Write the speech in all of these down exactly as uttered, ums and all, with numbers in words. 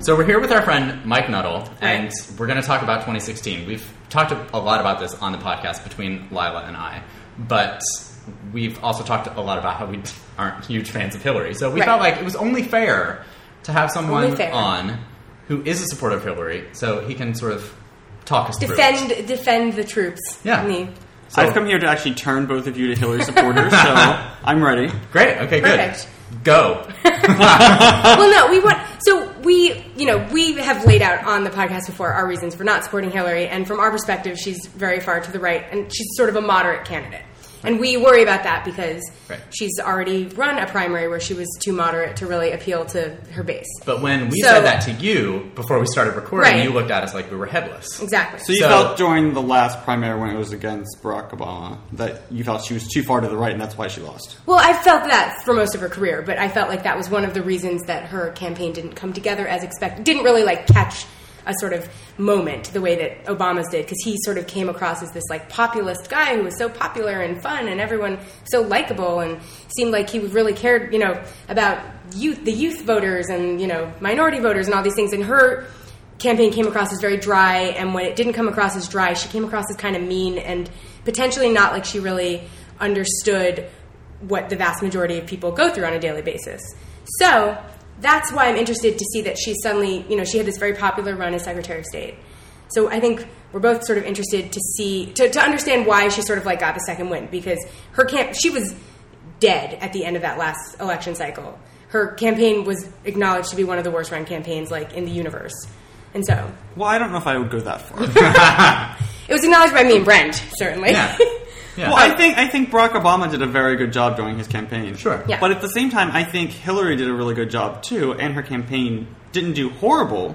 So we're here with our friend Mike Nuttall, and Right. we're going to talk about twenty sixteen. We've talked a lot about this on the podcast between Lila and I, but we've also talked a lot about how we aren't huge fans of Hillary. So we Right. felt like it was only fair to have someone Only fair. on who is a supporter of Hillary, so he can sort of talk us through it. Defend, defend the troops. Yeah. Me. So- I've come here to actually turn both of you to Hillary supporters, so I'm ready. Great. Okay, good. Perfect. Go. Well, no, we want. So we, you know, we have laid out on the podcast before our reasons for not supporting Hillary, and from our perspective, she's very far to the right, and she's sort of a moderate candidate. And we worry about that because Right. she's already run a primary where she was too moderate to really appeal to her base. But when we So- said that to you before we started recording, Right. you looked at us like we were headless. Exactly. So you So- felt during the last primary when it was against Barack Obama that you felt she was too far to the right and that's why she lost. Well, I felt that for most of her career, but I felt like that was one of the reasons that her campaign didn't come together as expected. Didn't really like catch a sort of moment the way that Obama's did, because he sort of came across as this like populist guy who was so popular and fun and everyone so likable and seemed like he really cared, you know, about youth, the youth voters and, you know, minority voters and all these things. And her campaign came across as very dry, and when it didn't come across as dry, she came across as kind of mean and potentially not like she really understood what the vast majority of people go through on a daily basis. So that's why I'm interested to see that she suddenly, you know, she had this very popular run as Secretary of State. So I think we're both sort of interested to see, to, to understand why she sort of like got the second win, because her camp, she was dead at the end of that last election cycle. Her campaign was acknowledged to be one of the worst run campaigns like in the universe. And so Well, I don't know if I would go that far. it was acknowledged by me and Brent, certainly. Yeah. Yeah. Well, I think I think Barack Obama did a very good job during his campaign. Sure. Yeah. But at the same time, I think Hillary did a really good job too, and her campaign didn't do horrible.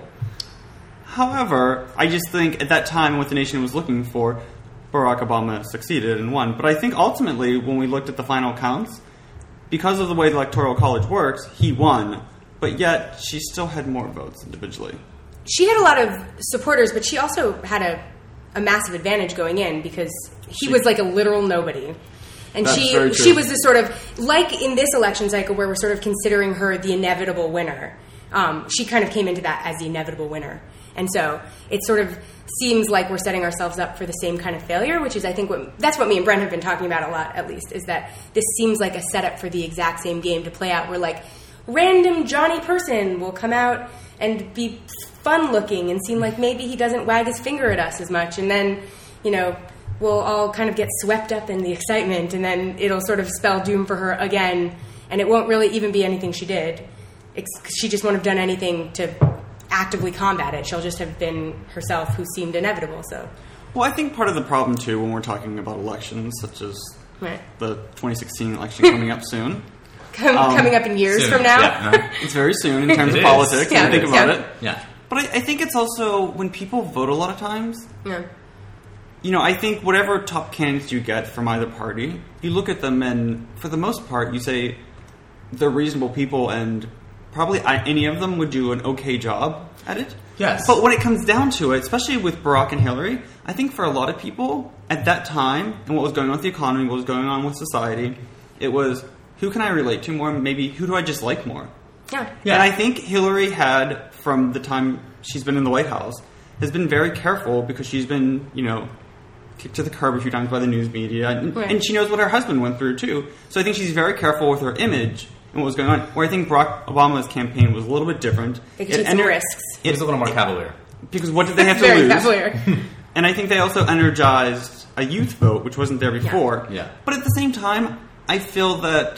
However, I just think at that time, what the nation was looking for, Barack Obama succeeded and won. But I think ultimately, when we looked at the final counts, because of the way the Electoral College works, he won. But yet, she still had more votes individually. She had a lot of supporters, but she also had a, a massive advantage going in because he She- was like a literal nobody. And That's she very true. she was the sort of, like in this election cycle where we're sort of considering her the inevitable winner, um, she kind of came into that as the inevitable winner. And so it sort of seems like we're setting ourselves up for the same kind of failure, which is I think what that's what me and Brent have been talking about a lot, at least, is that this seems like a setup for the exact same game to play out where like random Johnny person will come out and be fun looking and seem like maybe he doesn't wag his finger at us as much, and then, you know, we'll all kind of get swept up in the excitement, and then it'll sort of spell doom for her again, and it won't really even be anything she did. It's, she just won't have done anything to actively combat it. She'll just have been herself, who seemed inevitable. So, Well, I think part of the problem, too, when we're talking about elections, such as right. the twenty sixteen election coming up soon, Com- Um, coming up in years Soon. from now. Yeah, uh, it's very soon in terms It of is. politics, Yeah, when you think yeah. about it. yeah. But I, I think it's also, when people vote a lot of times, Yeah. you know, I think whatever top candidates you get from either party, you look at them and, for the most part, you say they're reasonable people and probably I, any of them would do an okay job at it. Yes. But when it comes down to it, especially with Barack and Hillary, I think for a lot of people at that time and what was going on with the economy, what was going on with society, it was, who can I relate to more? Maybe who do I just like more? Yeah. Yeah. And I think Hillary had, from the time she's been in the White House, has been very careful because she's been, you know, kicked to the curb a few times by the news media. And, Right. and she knows what her husband went through, too. So I think she's very careful with her image and what was going on. Where I think Barack Obama's campaign was a little bit different. They could take some ener- risks. It was a little more cavalier. Because what did they have to Very lose? cavalier. And I think they also energized a youth vote, which wasn't there before. Yeah. But at the same time, I feel that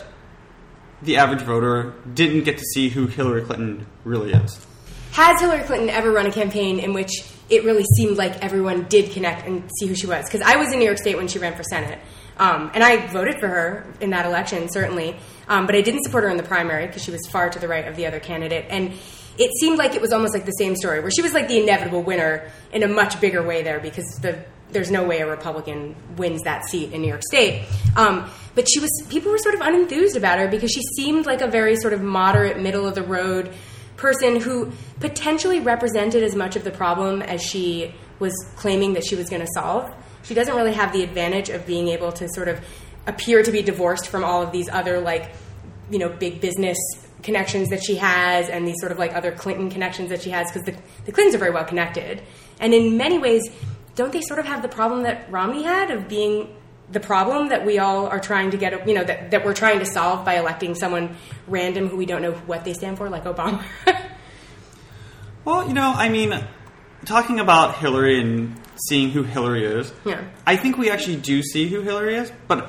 the average voter didn't get to see who Hillary Clinton really is. Has Hillary Clinton ever run a campaign in which it really seemed like everyone did connect and see who she was? Because I was in New York State when she ran for Senate, um, and I voted for her in that election, certainly, um, but I didn't support her in the primary because she was far to the right of the other candidate, and it seemed like it was almost like the same story, where she was like the inevitable winner in a much bigger way there, because the there's no way a Republican wins that seat in New York State. Um, but she was people were sort of unenthused about her because she seemed like a very sort of moderate, middle-of-the-road person who potentially represented as much of the problem as she was claiming that she was going to solve. She doesn't really have the advantage of being able to sort of appear to be divorced from all of these other, like, you know, big business connections that she has and these sort of like other Clinton connections that she has, because the, the Clintons are very well connected. And in many ways, don't they sort of have the problem that Romney had of being the problem that we all are trying to get, you know, that, that we're trying to solve by electing someone random who we don't know what they stand for, like Obama? Well, you know, I mean, talking about Hillary and seeing who Hillary is, yeah. I think we actually do see who Hillary is, but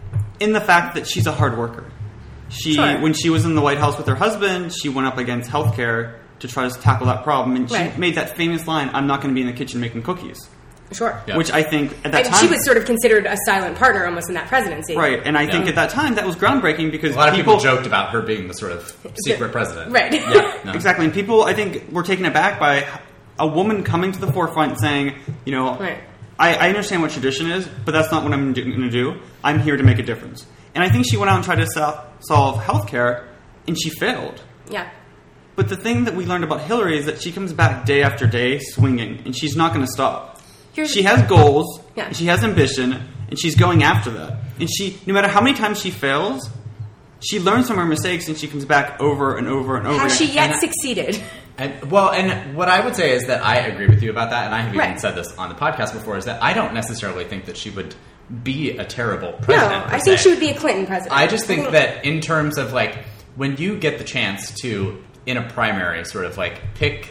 in the fact that she's a hard worker. She, sure. When she was in the White House with her husband, she went up against healthcare to try to tackle that problem, and she right. made that famous line, "I'm not going to be in the kitchen making cookies." Sure. Yeah. Which I think at that and time... she was sort of considered a silent partner almost in that presidency. Right, and I yeah. think at that time that was groundbreaking because a lot of people, people joked about her being the sort of secret president. Right. Yeah, no. Exactly, and people, I think, were taken aback by a woman coming to the forefront saying, you know, right. I, I understand what tradition is, but that's not what I'm going to do. I'm here to make a difference. And I think she went out and tried to sol- solve healthcare, and she failed. Yeah. But the thing that we learned about Hillary is that she comes back day after day swinging, and she's not going to stop. Here's she has goals, yeah. and she has ambition, and she's going after that. And she, no matter how many times she fails, she learns from her mistakes, and she comes back over and over and over Has again. she yet And- succeeded? And, well, and what I would say is that I agree with you about that, and I have even Right. said this on the podcast before, is that I don't necessarily think that she would be a terrible president. No, per I think se. she would be a Clinton president. I just think think- that in terms of like when you get the chance to in a primary sort of like pick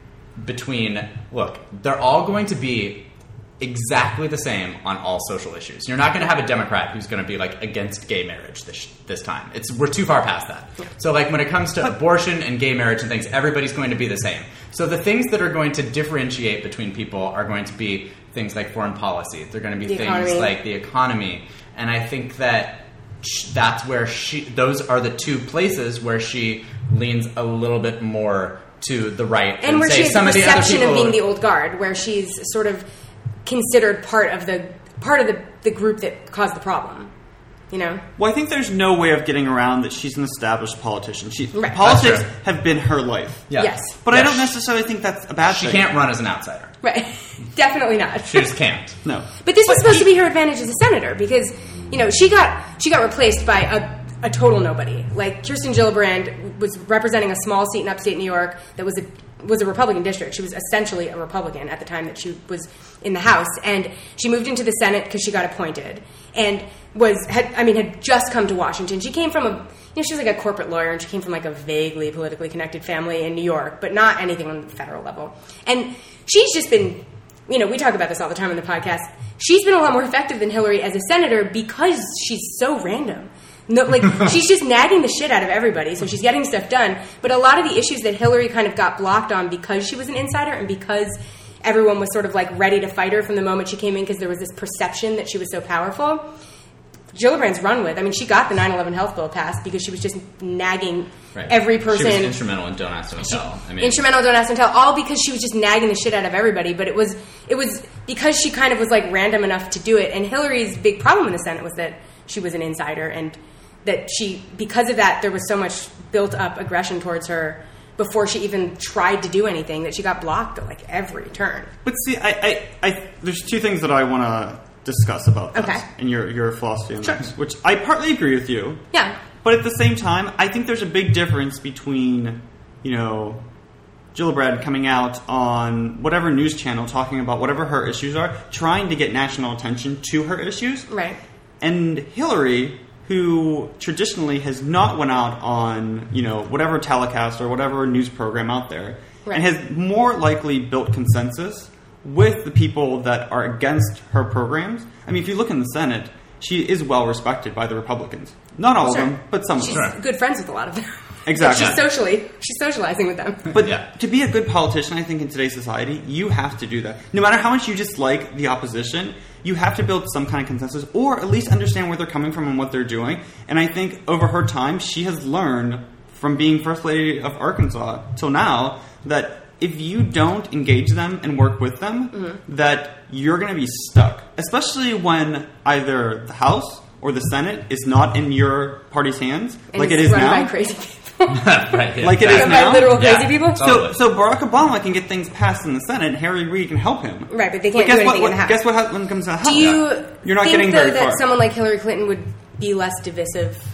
between look, they're all going to be exactly the same on all social issues. You're not going to have a Democrat who's going to be like against gay marriage this this time. It's we're too far past that. Yeah. So like when it comes to abortion and gay marriage and things, everybody's going to be the same. So the things that are going to differentiate between people are going to be things like foreign policy. They're going to be The things economy. like the economy. And I think that sh- that's where she those are the two places where she leans a little bit more to the right and where say she has some the of the other perception people of being the old guard, where she's sort of considered part of the part of the, the group that caused the problem. You know? Well, I think there's no way of getting around that she's an established politician. She, Right. Politics That's true. have been her life. Yeah. Yes. But Yeah, I don't she- necessarily think that's a bad She thing. can't run as an outsider. Right. Definitely not. She just can't. No. But this was But supposed he- to be her advantage as a senator because, you know, she got she got replaced by a, a total nobody. Like Kirsten Gillibrand was representing a small seat in upstate New York that was a was a Republican district. She was essentially a Republican at the time that she was in the House, and she moved into the Senate because she got appointed and was had I mean had just come to Washington. She came from a you know she was like a corporate lawyer, and she came from like a vaguely politically connected family in New York, but not anything on the federal level. And she's just been. You know, we talk about this all the time on the podcast. She's been a lot more effective than Hillary as a senator because she's so random. No, like she's just nagging the shit out of everybody, so she's getting stuff done. But a lot of the issues that Hillary kind of got blocked on because she was an insider and because everyone was sort of like ready to fight her from the moment she came in because there was this perception that she was so powerful. Gillibrand's run with. I mean, she got the nine eleven health bill passed because she was just nagging Right. every person. She was instrumental in Don't Ask, Don't Tell. I mean, Instrumental, Don't Ask, Don't Tell, all because she was just nagging the shit out of everybody. But it was it was because she kind of was like random enough to do it. And Hillary's big problem in the Senate was that she was an insider, and that she because of that there was so much built up aggression towards her before she even tried to do anything that she got blocked at like every turn. But see, I, I, I, there's two things that I want to discuss about this Okay. and your, your philosophy on Sure. this, which I partly agree with you. Yeah. But at the same time, I think there's a big difference between, you know, Gillibrand coming out on whatever news channel talking about whatever her issues are, trying to get national attention to her issues, Right. and Hillary, who traditionally has not went out on, you know, whatever telecast or whatever news program out there, Right. and has more likely built consensus with the people that are against her programs. I mean, if you look in the Senate, she is well respected by the Republicans. Not all Sure. of them, but some She's of them. good friends with a lot of them. Exactly. She's socially she's socializing with them. But Yeah. to be a good politician, I think in today's society, you have to do that. No matter how much you dislike the opposition, you have to build some kind of consensus, or at least understand where they're coming from and what they're doing. And I think over her time, she has learned from being First Lady of Arkansas till now that if you don't engage them and work with them, Mm-hmm. that you're going to be stuck. Especially when either the House or the Senate is not in your party's hands, And like it it's is run now. by crazy people. right, yeah, Like it exactly. is Run now? by literal Yeah. crazy people. So, Totally. so Barack Obama can get things passed in the Senate, and Harry Reid can help him. Right, but they can't guess do what, anything what- in the House. Guess what? ha- When it comes to the House, Do you you're not think, getting though, very that far. someone like Hillary Clinton would be less divisive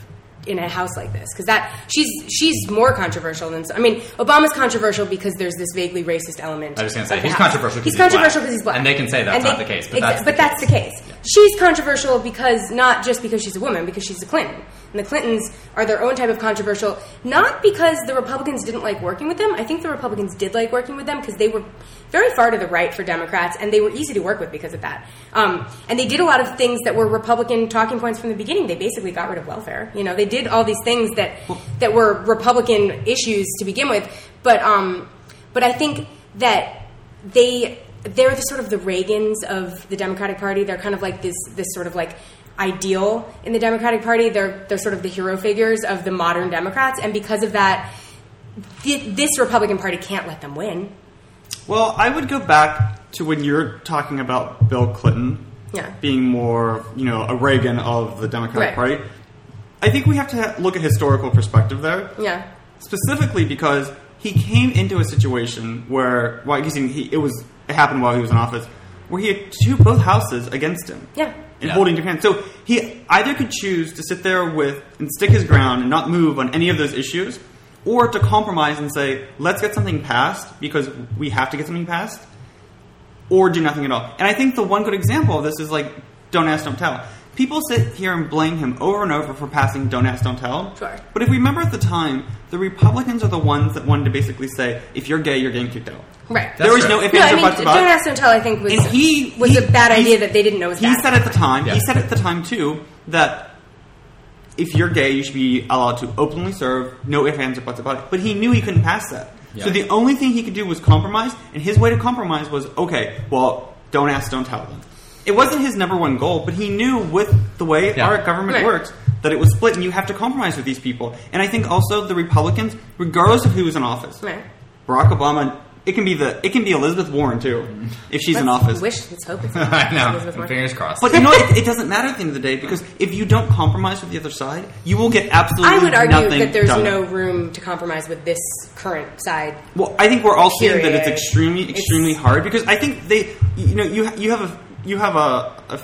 in a house like this, because that she's she's more controversial than I mean Obama's controversial because there's this vaguely racist element. I was going to say of the he's house. controversial. He's He's controversial black. because he's black, and they can say that's And not they- the case, but exa- that's the but case. that's the case. Yeah. She's controversial because not just because she's a woman, because she's a Clinton, and the Clintons are their own type of controversial. Not because the Republicans didn't like working with them. I think the Republicans did like working with them because they were very far to the right for Democrats, and they were easy to work with because of that. Um, and they did a lot of things that were Republican talking points from the beginning. They basically got rid of welfare. You know, they did all these things that that were Republican issues to begin with. But um, but I think that they they're the sort of the Reagans of the Democratic Party. They're kind of like this this sort of like ideal in the Democratic Party. They're they're sort of the hero figures of the modern Democrats, and because of that, th- this Republican Party can't let them win. Well, I would go back to when you're talking about Bill Clinton Yeah. being more, you know, a Reagan of the Democratic Right. Party. I think we have to ha- look at historical perspective there. Yeah. Specifically because he came into a situation where, well, I guess he, it was it happened while he was in office, where he had two both houses against him. Yeah. And Yeah. holding different hands. So he either could choose to sit there with and stick his ground and not move on any of those issues, or to compromise and say, let's get something passed because we have to get something passed, or do nothing at all. And I think the one good example of this is like Don't Ask, Don't Tell. People sit here and blame him over and over for passing Don't Ask, Don't Tell. Sure. But if we remember at the time, the Republicans are the ones that wanted to basically say, if you're gay, you're getting kicked out. Right. There was true. no ifs, No, ands, I or mean, buts Don't about it. Ask, Don't Tell, I think, was, And he was he- a bad he- idea that they didn't know was He bad. said at the time, Yeah. he said at the time too, that if you're gay, you should be allowed to openly serve, no ifs, ands, or buts about it. But he knew he couldn't pass that. Yeah. So the only thing he could do was compromise, and his way to compromise was, okay, well, don't ask, don't tell them. It wasn't his number one goal, but he knew with the way Yeah. our government Right. works that it was split, and you have to compromise with these people. And I think also the Republicans, regardless of who was in office, Right. Barack Obama, it can be the it can be Elizabeth Warren too, if she's in Let's office. Wish, let's hope it's I know. Elizabeth Warren. Fingers crossed. But you know, it, it doesn't matter at the end of the day because if you don't compromise with the other side, you will get absolutely I would argue nothing that there's done. no room to compromise with this current side. Well, I think we're all seeing that it's Period. extremely, It's- extremely hard because I think they, you know, you you have a you have a a,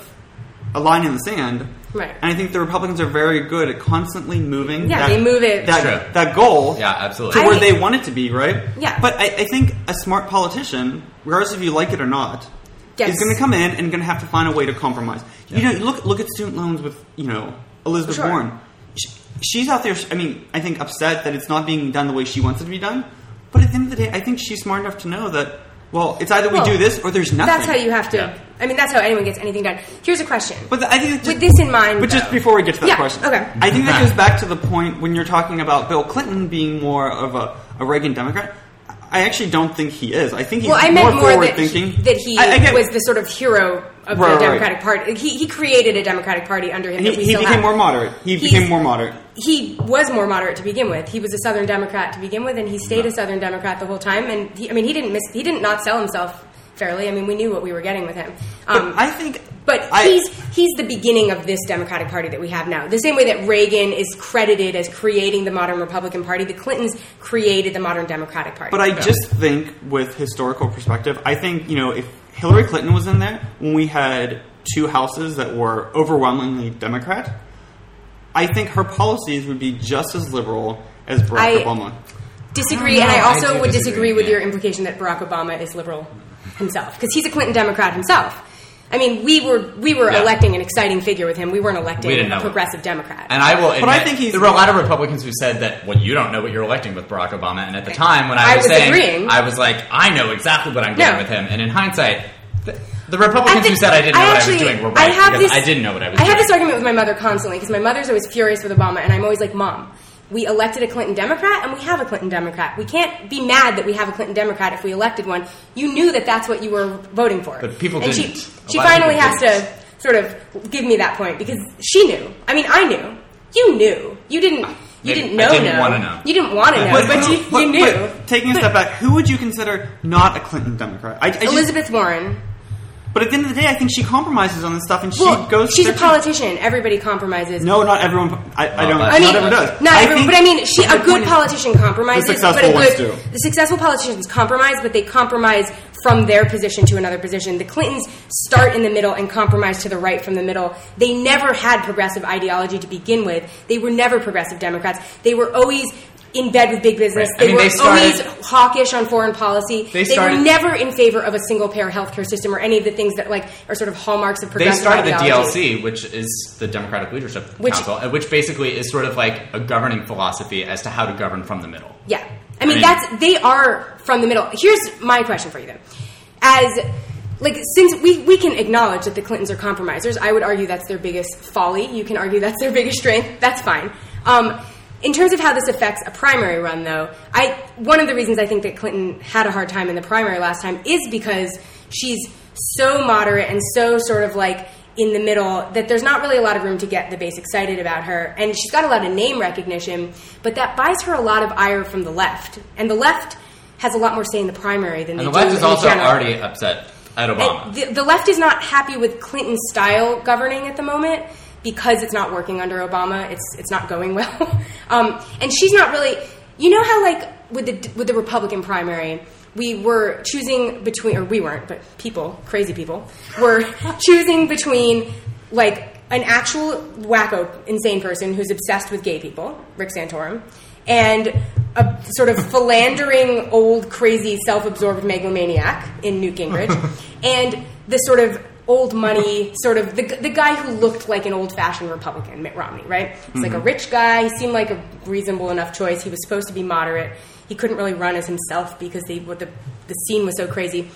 a line in the sand, Right. And I think the Republicans are very good at constantly moving. Yeah, that, they move it- that True. that goal. Yeah, absolutely. To I where think- they want it to be, right? Yeah. But I, I think a smart politician, regardless if you like it or not, Yes. is going to come in and going to have to find a way to compromise. You know, look look at student loans with you know Elizabeth Sure. Warren. She, she's out there. I mean, I think upset that it's not being done the way she wants it to be done. But at the end of the day, I think she's smart enough to know that. Well, it's either we Well, do this or there's nothing. That's how you have to. Yeah. I mean, that's how anyone gets anything done. Here's a question. But the, I think it's just, With this in mind, But just though- before we get to that Yeah, question, okay. I think that goes back to the point when you're talking about Bill Clinton being more of a, a Reagan Democrat. I actually don't think he is. I think he's well, I more meant more forward that, thinking. that he I, I get, was the sort of hero of Right, the right. Democratic Party. He, he created a Democratic Party under him. he, that we he still became have. more moderate. He He's- became more moderate. He was more moderate to begin with. He was a Southern Democrat to begin with, and he stayed a Southern Democrat the whole time. And he, I mean, he didn't miss. He didn't not sell himself fairly. I mean, we knew what we were getting with him. Um, But I think, But I- he's he's the beginning of this Democratic Party that we have now. The same way that Reagan is credited as creating the modern Republican Party, the Clintons created the modern Democratic Party. But I just think, with historical perspective, I think you know if Hillary Clinton was in there when we had two houses that were overwhelmingly Democrat, I think her policies would be just as liberal as Barack I- Obama. disagree, I don't and know. I I also do would disagree, disagree with yeah. your implication that Barack Obama is liberal himself, because he's a Clinton Democrat himself. I mean, we were we were Yeah. electing an exciting figure with him. We weren't electing We didn't know a progressive Democrat. And I will admit, But I think he's- there were a lot of Republicans who said that, well, you don't know what you're electing with Barack Obama. And at the time, when I, I was, was saying, agreeing. I was like, I know exactly what I'm doing No. with him. And in hindsight, the, the Republicans I think- who said I didn't know what actually- I was doing were I right have because this- I didn't know what I was I doing. have this argument with my mother constantly because my mother's always furious with Obama, and I'm always like, Mom, we elected a Clinton Democrat, and we have a Clinton Democrat. We can't be mad that we have a Clinton Democrat if we elected one. You knew that that's what you were voting for. But people and didn't. She, A she lot of finally people has didn't. to sort of give me that point because she knew. I mean, I knew. You knew. You didn't. You Maybe- didn't know. I didn't know. wanna know. You didn't want to know, but, you, But- you knew. but taking a step back, who would you consider not a Clinton Democrat? I, I just- Elizabeth Warren. But at the end of the day, I think she compromises on this stuff, and she Well, goes. she's a there- politician. Everybody compromises. No, not everyone. I, I don't. but- I mean, not everyone does. Not I everyone, think but I mean, she the a good point is- politician compromises. The successful but a ones good, do. The successful politicians compromise, but they compromise from their position to another position. The Clintons start in the middle and compromise to the right from the middle. They never had progressive ideology to begin with. They were never progressive Democrats. They were always in bed with big business. Right. They I mean, were they started, always hawkish on foreign policy. They, they started, were never in favor of a single-payer healthcare system or any of the things that like are sort of hallmarks of progressive ideology. They started ideology. the D L C, which is the Democratic Leadership Which, Council, which basically is sort of like a governing philosophy as to how to govern from the middle. Yeah. I mean, I mean that's they are from the middle. Here's my question for you, then. As, like, since we, we can acknowledge that the Clintons are compromisers, I would argue that's their biggest folly. You can argue that's their biggest strength. That's fine. Um, in terms of how this affects a primary run, though, I one of the reasons I think that Clinton had a hard time in the primary last time is because she's so moderate and so sort of, like, in the middle that there's not really a lot of room to get the base excited about her. And she's got a lot of name recognition, but that buys her a lot of ire from the left. And the left has a lot more say in the primary than and they the do left is in the also general. already upset at Obama. The, the left is not happy with Clinton's style governing at the moment because it's not working under Obama. It's it's not going well. um, and she's not really... You know how, like, with the with the Republican primary, we were choosing between... Or we weren't, but people, crazy people, were choosing between, like, an actual wacko, insane person who's obsessed with gay people, Rick Santorum, and a sort of philandering, old, crazy, self-absorbed megalomaniac in Newt Gingrich, and the sort of old money, sort of the the guy who looked like an old-fashioned Republican, Mitt Romney, right? He's mm-hmm. like a rich guy. He seemed like a reasonable enough choice. He was supposed to be moderate. He couldn't really run as himself because they, what the the scene was so crazy.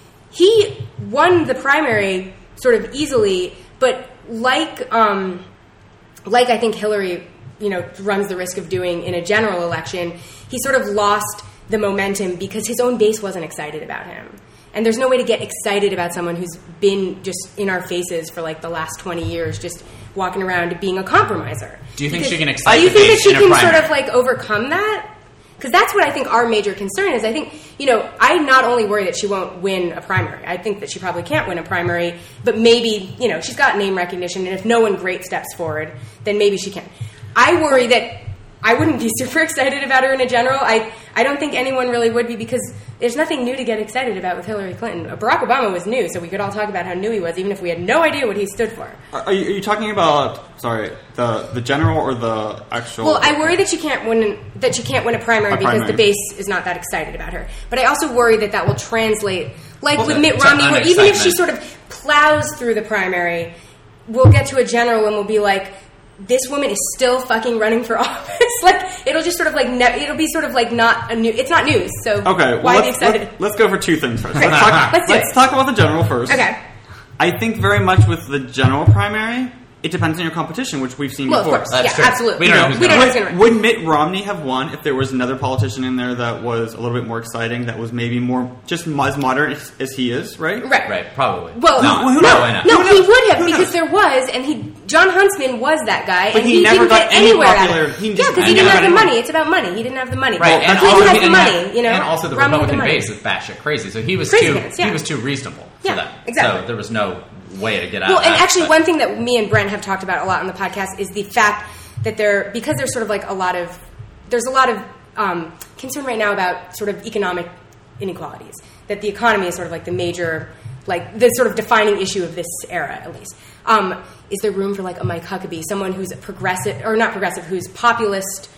He won the primary sort of easily, but like um, like I think Hillary, you know, runs the risk of doing in a general election, he sort of lost the momentum because his own base wasn't excited about him. And there's no way to get excited about someone who's been just in our faces for like the last twenty years, just walking around being a compromiser. Do you think because she can excite Do you the think that base she in a can primary? sort of like overcome that? Because that's what I think our major concern is. I think, you know, I not only worry that she won't win a primary, I think that she probably can't win a primary, but maybe, you know, she's got name recognition, and if no one great steps forward, then maybe she can. I worry that I wouldn't be super excited about her in a general. I, I don't think anyone really would be because there's nothing new to get excited about with Hillary Clinton. Barack Obama was new, so we could all talk about how new he was, even if we had no idea what he stood for. Are you, are you talking about, sorry, the the general or the actual? Well, I worry that she can't win that she can't win a primary a because primary. the base is not that excited about her. But I also worry that that will translate, like Well, with Mitt it's Romney, an where even if she unexcitement. sort of plows through the primary, we'll get to a general and we'll be like, this woman is still fucking running for office. Like, it'll just sort of like, ne- it'll be sort of like not a new, it's not news, so Okay, well, why be let's, excited? let's, let's go for two things first. Okay, Let's, talk, let's do let's it. talk about the general first. Okay. I think very much with the general primary, it depends on your competition, which we've seen Well, of before. course. That's Yeah, true. absolutely. We don't know who's we don't know who's would, going to win. would Mitt Romney have won if there was another politician in there that was a little bit more exciting, that was maybe more just as modern as, as he is, right? Right. Right, probably. Well, no, who no, knows? why not? no, Who he knows? would have Who because knows? there was, and he John Huntsman was that guy, But and he he, never didn't got get any anywhere out of popular- it. he Yeah, just- because he he didn't never have the got money. It's about money. He didn't have the money. Right, and Clinton also has he the didn't money. have- You know, and also the Romney had Republican money. base is batshit crazy, so he was Crazy too pants, yeah. he was too reasonable for Yeah, that. exactly. So there was no way to get out. Well, of and that, actually, but- one thing that me and Brent have talked about a lot on the podcast is the fact that there, because there's sort of like a lot of, there's a lot of um, concern right now about sort of economic inequalities. That the economy is sort of like the major, like the sort of defining issue of this era, at least. Um, is there room for like a Mike Huckabee, someone who's progressive, or not progressive, who's populist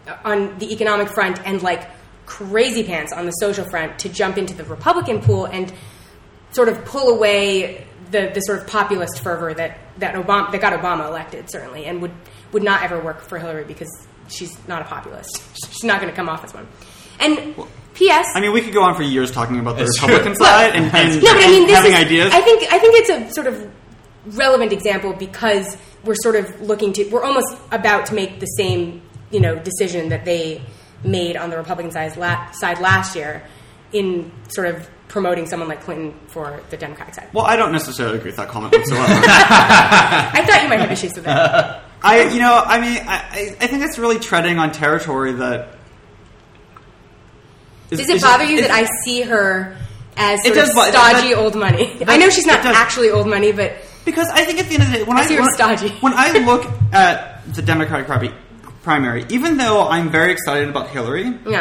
on the economic front and like crazy pants on the social front to jump into the Republican pool and sort of pull away the, the sort of populist fervor that, that Obama that got Obama elected, certainly, and would, would not ever work for Hillary because she's not a populist. She's not going to come off as one. And P S I mean, we could go on for years talking about the It's Republican true. side and, and, no, but I mean, and this having is, ideas. I think I think it's a sort of relevant example because we're sort of looking to, we're almost about to make the same, you know, decision that they made on the Republican side, la- side last year in sort of promoting someone like Clinton for the Democratic side. Well, I don't necessarily agree with that comment whatsoever. I thought you might have issues with that. I, you know, I mean, I, I think that's really treading on territory that. Is, Does it is bother you is- that I see her as It sort of does bo- stodgy that- old money? that- I know she's not it does. actually old money, but Because I think at the end of the day, when I I, see her when, stodgy. when I look at the Democratic pri- primary, even though I'm very excited about Hillary, yeah.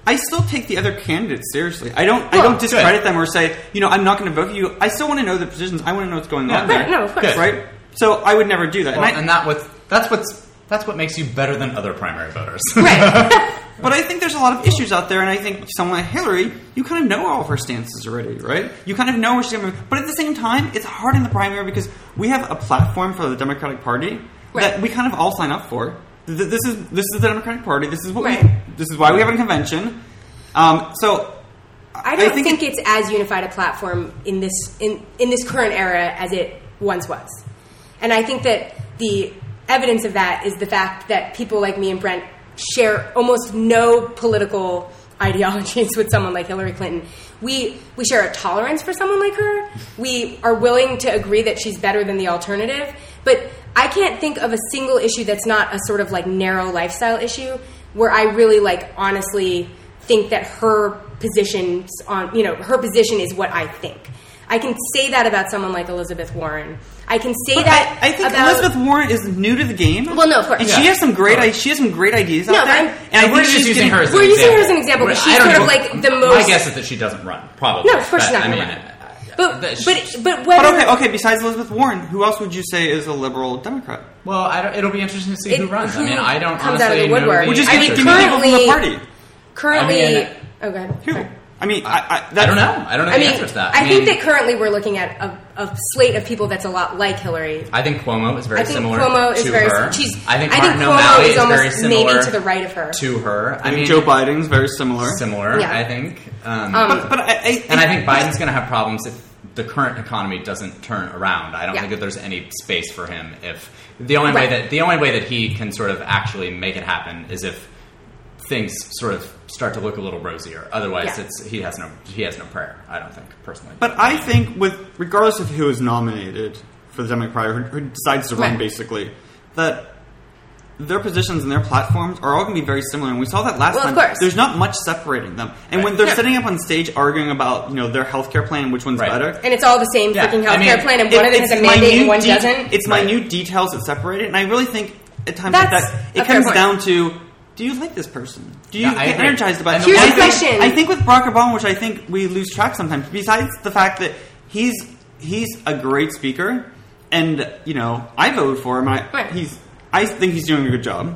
I still take the other candidates seriously. I don't. Well, I don't discredit good. them or say, you know, I'm not going to vote for you. I still want to know the positions. I want to know what's going on Yeah. there. No, of course. Good. Right. So I would never do that. Well, and, I, and that was that's what's that's what makes you better than other primary voters. Right. But I think there's a lot of issues out there, and I think someone like Hillary, you kind of know all of her stances already, right? You kind of know where she's going. But at the same time, it's hard in the primary because we have a platform for the Democratic Party Right. that we kind of all sign up for. Th- This is this is the Democratic Party. This is what Right. we. This is why we have a convention. Um, so I don't think think, it- it's as unified a platform in this in, in this current era as it once was. And I think that the evidence of that is the fact that people like me and Brent share almost no political ideologies with someone like Hillary Clinton. We we share a tolerance for someone like her. We are willing to agree that she's better than the alternative. But I can't think of a single issue that's not a sort of like narrow lifestyle issue where I really like honestly think that her positions on, you know, her position is what I think. I can say that about someone like Elizabeth Warren. I can say But that I, I think about Elizabeth Warren is new to the game. Well, no, of course. and Yeah. she has some great. Oh. I- she has some great ideas No, out there. I'm- and And I we're think just she's using getting- her as We're an using example. her as an example, but I she's don't sort of even- like the My most- guess is that she doesn't run. Probably. No, of course she's not I gonna mean, run. uh, But that but she- but But whether okay, okay. Besides Elizabeth Warren, who else would you say is a liberal Democrat? well, I don't, it'll be interesting to see It- who runs. who I mean, I don't comes out of honestly the woodwork. know Well, the just I give, mean, give me people from the currently- party. currently, I mean, oh, go ahead. Who? Sorry. I mean, I, I, that's, I don't know. I don't know I the mean, answer to that. I, think mean, that currently we're looking at a, a slate of people that's a lot like Hillary. I think Cuomo is very I think similar Cuomo is to very. her. She's. I think I Martin think Cuomo O'Malley is is very almost similar maybe to the right of her. to her. I, I, think mean, Joe Biden's very similar. similar. Yeah. I think. Um, Um, But, but I, I, and I think Biden's going to have problems if the current economy doesn't turn around. I don't Yeah. think that there's any space for him if the only way Right. that the only way that he can sort of actually make it happen is if things sort of start to look a little rosier. Otherwise, Yeah. it's he has no he has no prayer. I don't think personally. But I think, with regardless of who is nominated for the Democratic Party, who, who decides to run, Right. basically, that their positions and their platforms are all going to be very similar. And we saw that last Well, of time. course. There's not much separating them. And Right. when they're Yeah. sitting up on stage arguing about, you know, their healthcare plan, which one's Right. better, And it's all the same Yeah, freaking I healthcare mean, plan, and it- one of them has a it's mandate and minute one de- doesn't. It's Right. minute details that separate it. And I really think at times That's like that, a it fair comes point. down to, do you like this person? Do you Yeah, I get agree. energized about And it? Here's And the I think- question. I think with Barack Obama, which I think we lose track sometimes, besides the fact that he's he's a great speaker, and you know I voted for him. I, Right. He's I think he's doing a good job.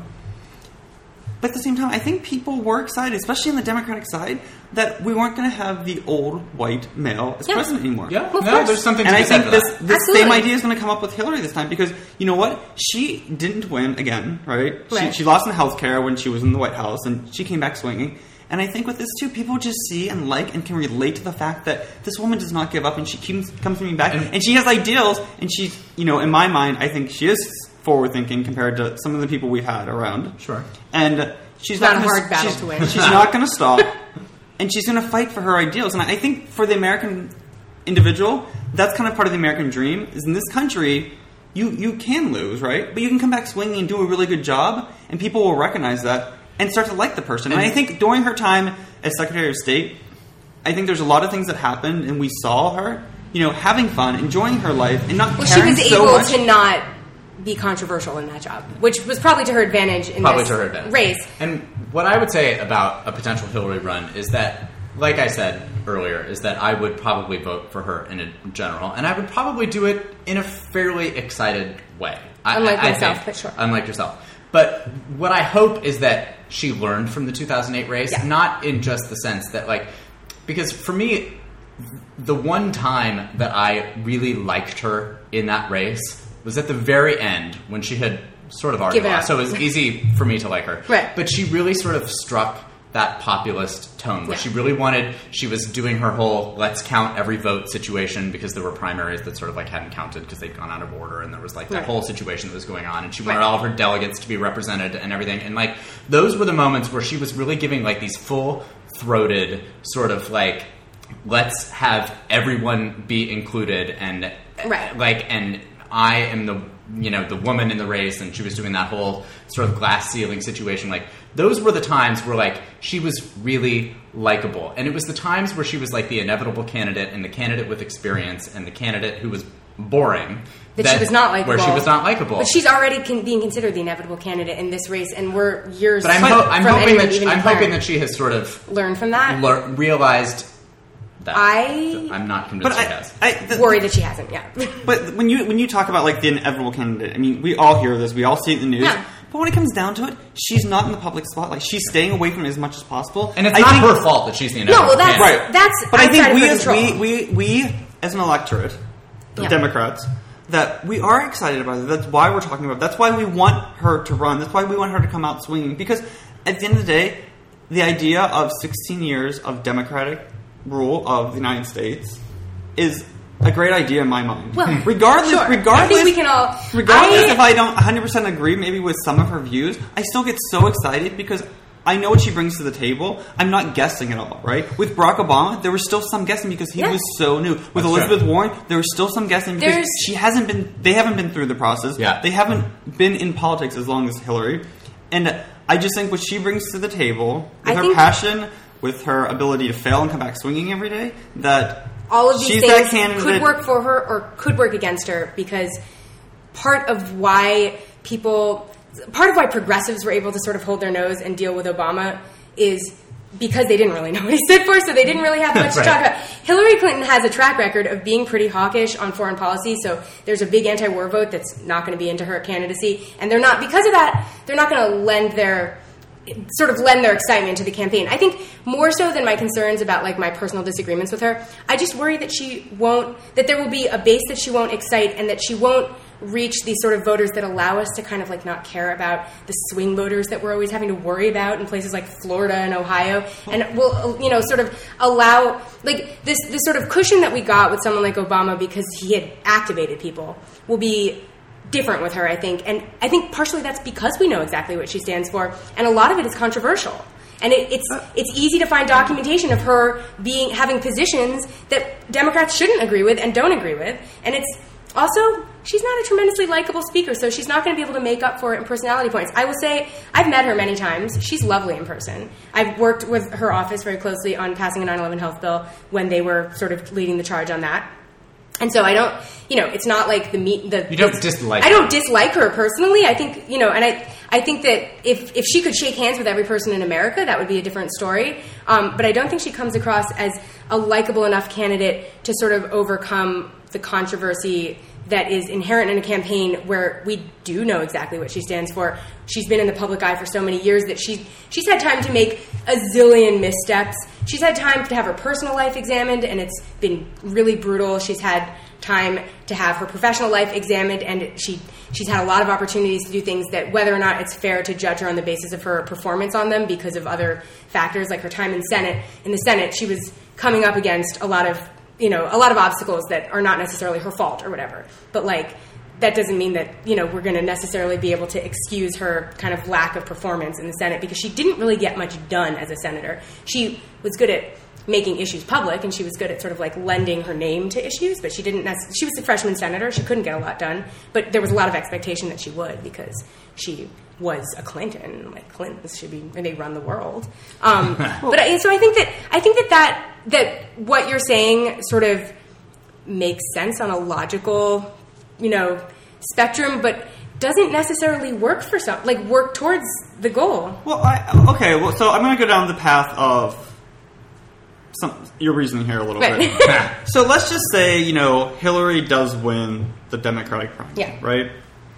But at the same time, I think people were excited, especially on the Democratic side, that we weren't going to have the old white male as Yeah. president anymore. yeah, Well, of no, course. there's something to And be I said think for this, that. this Absolutely. same idea is going to come up with Hillary this time because, you know what? She didn't win again, right? Right. She, she lost in healthcare when she was in the White House, and she came back swinging. And I think with this too, people just see and like and can relate to the fact that this woman does not give up, and she keeps comes coming back, And- and she has ideals, and she's, you know, in my mind, I think she is forward thinking compared to some of the people we've had around. Sure. And she's Not not, a gonna, hard battle she's, to win. She's not going to stop, and she's going to fight for her ideals. And I think for the American individual, that's kind of part of the American dream. Is in this country, you you can lose, right? But you can come back swinging and do a really good job, and people will recognize that and start to like the person. And, And- I think during her time as Secretary of State, I think there's a lot of things that happened, and we saw her, you know, having fun, enjoying her life, and not Well, she caring was so able much. to not be controversial in that job, which was probably to her advantage in Probably this to her advantage. race. And what I would say about a potential Hillary run is that, like I said earlier, is that I would probably vote for her in a general, and I would probably do it in a fairly excited way. I, Unlike I, I myself, think. but sure. Unlike yourself. But what I hope is that she learned from the two thousand eight race, Yeah. not in just the sense that, like, because for me, the one time that I really liked her in that race was at the very end when she had sort of already Given lost. up. So it was easy for me to like her. Right. But she really sort of struck that populist tone where Yeah. she really wanted, she was doing her whole let's count every vote situation because there were primaries that sort of like hadn't counted because they'd gone out of order, and there was like that Right. whole situation that was going on, and she wanted Right. all of her delegates to be represented and everything. And like those were the moments where she was really giving like these full throated sort of like, let's have everyone be included, and Right. like, and I am the, you know, the woman in the race, and she was doing that whole sort of glass ceiling situation. Like those were the times where like she was really likable, and it was the times where she was like the inevitable candidate and the candidate with experience and the candidate who was boring. That, she was not likable. Where she was not likable. But she's already con- being considered the inevitable candidate in this race, and we're years But I'm, from, ho- I'm from hoping anyone that she, even I'm declaring. hoping that she has sort of learned from that. lear- realized that. I I'm not convinced But she I, has. I the, worry that she hasn't yet. But when you when you talk about like the inevitable candidate, I mean, we all hear this, we all see it in the news. Yeah. But when it comes down to it, she's not in the public spotlight. She's staying away from it as much as possible. And it's I not think, her fault that she's the inevitable well, that's- candidate. right. That's but I outside think of we her as control. we, we we as an electorate, the Yeah. Democrats, that we are excited about it. That's why we're talking about it. That's why we want her to run. That's why we want her to come out swinging. Because at the end of the day, the idea of sixteen years of Democratic rule of the United States is a great idea in my mind. Well, regardless, sure. regardless, I think we can all. regardless I, if I don't one hundred percent agree maybe with some of her views, I still get so excited because I know what she brings to the table. I'm not guessing at all, right? With Barack Obama, there was still some guessing because he Yeah. was so new. With That's Elizabeth true. Warren, there was still some guessing because There's- she hasn't been. They haven't been through the process. Yeah. They haven't been in politics as long as Hillary, and I just think what she brings to the table with I her think- passion, with her ability to fail and come back swinging every day, that all of these she's things that candidate. could work for her or could work against her because part of why people, part of why progressives were able to sort of hold their nose and deal with Obama is because they didn't really know what he stood for, so they didn't really have much to Right. talk about. Hillary Clinton has a track record of being pretty hawkish on foreign policy, so there's a big anti-war vote that's not going to be into her candidacy, and they're not, because of that, they're not going to lend their sort of lend their excitement to the campaign. I think more so than my concerns about like my personal disagreements with her, I just worry that she won't, that there will be a base that she won't excite and that she won't reach these sort of voters that allow us to kind of like not care about the swing voters that we're always having to worry about in places like Florida and Ohio, and will, you know, sort of allow like this this sort of cushion that we got with someone like Obama because he had activated people will be different with her, I think. And I think partially that's because we know exactly what she stands for, and a lot of it is controversial. And it, it's it's easy to find documentation of her being having positions that Democrats shouldn't agree with and don't agree with. And it's also, she's not a tremendously likable speaker, so she's not going to be able to make up for it in personality points. I will say, I've met her many times. She's lovely in person. I've worked with her office very closely on passing a nine eleven health bill when they were sort of leading the charge on that. And so I don't, you know, it's not like the meet the. You don't dislike I don't her. dislike her personally. I think, you know, and I, I think that if if she could shake hands with every person in America, that would be a different story. Um, but I don't think she comes across as a likable enough candidate to sort of overcome the controversy that is inherent in a campaign where we do know exactly what she stands for. She's been in the public eye for so many years that she she's had time to make a zillion missteps. She's had time to have her personal life examined, and it's been really brutal. She's had time to have her professional life examined, and she she's had a lot of opportunities to do things that, whether or not it's fair to judge her on the basis of her performance on them because of other factors, like her time in Senate. In the Senate, she was coming up against a lot of you know, a lot of obstacles that are not necessarily her fault or whatever. But, like, that doesn't mean that, you know, we're going to necessarily be able to excuse her kind of lack of performance in the Senate because she didn't really get much done as a senator. She was good at making issues public, and she was good at sort of, like, lending her name to issues, but she didn't necessarily... She was a freshman senator. She couldn't get a lot done. But there was a lot of expectation that she would because she was a Clinton. Like, Clintons should be... And they run the world. Um, but I, so I think that... I think that that... that what you're saying sort of makes sense on a logical, you know, spectrum, but doesn't necessarily work for some, like work towards the goal. Well, I, okay, well, so I'm going to go down the path of some your reasoning here a little Right. bit. So let's just say, you know, Hillary does win the Democratic primary, Yeah. right?